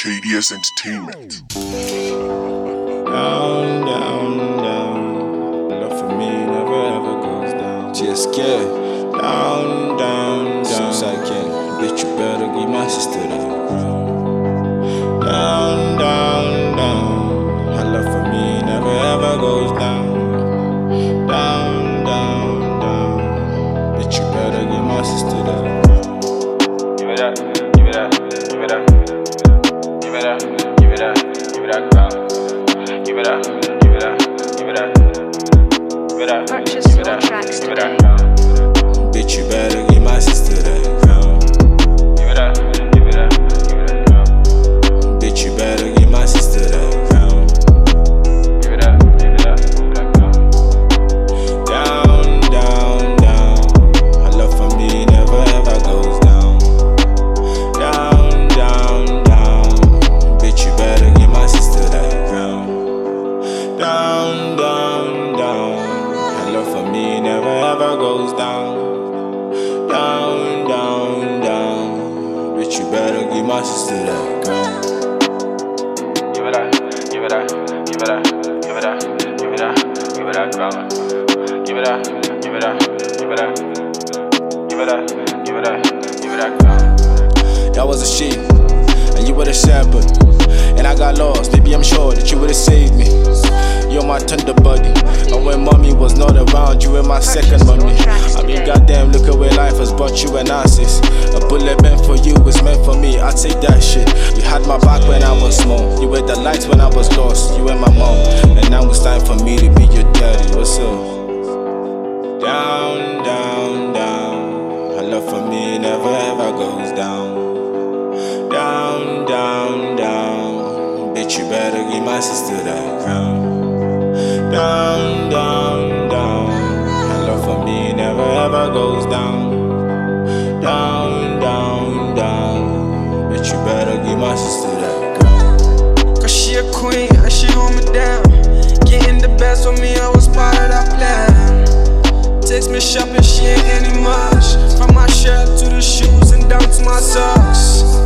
KDS Entertainment. Down, down, down. Love for me never ever goes down. GSK. Down, down, down. Suicide King. Bitch, you better give my sister that. Down, down, down. Her love for me never ever goes down. Down, down, down. Bitch, you better give my sister that. Give it up, give it up, give it up. Give it up, give it up, give it up, ground. Give it up, give it up, give it up. Give it up, Purchase give it your up, tracks give it today. up, ground. Bitch, you better give my sister that ground. Give it up, give it up, give it up, ground. Bitch, you better give my sister that ground. Give it up, give it up, give it up, ground. Down, down, down. Her love for me never ever goes down. Down, down, down. Bitch, you better give my sister that ground. Down, down, down. Her love for me never ever goes down. Down, down, down. Bitch, you better give my sister that ground. Give it up, give it up, give it up, give it up, give it up, give it up, ground. Give it up, give it up, give it up, give it up, give it up, give it up, ground. That was a sheep, and you were the shepherd, and I got lost. Maybe I'm sure that you would've saved me. You're my tender buddy, and when mommy was not around, you were my second mommy. I mean, goddamn, look at where life has brought you and us. A bullet meant for you was meant for me. I take that shit. You had my back when I was small. You were the lights when I was lost. You were my mom, and now it's time for me to be your daddy. What's up? Down, down, down. Her love for me never ever goes down. Down, down, down. Bitch, you better give my sister that crown. Down, down, down. Her love for me never ever goes down. Down, down, down. Bitch, you better give my sister that crown. Cause she a queen and she hold me down. Getting the best with me, I was part of that plan. Takes me shopping, she ain't any much. From my shirt to the shoes and down to my socks.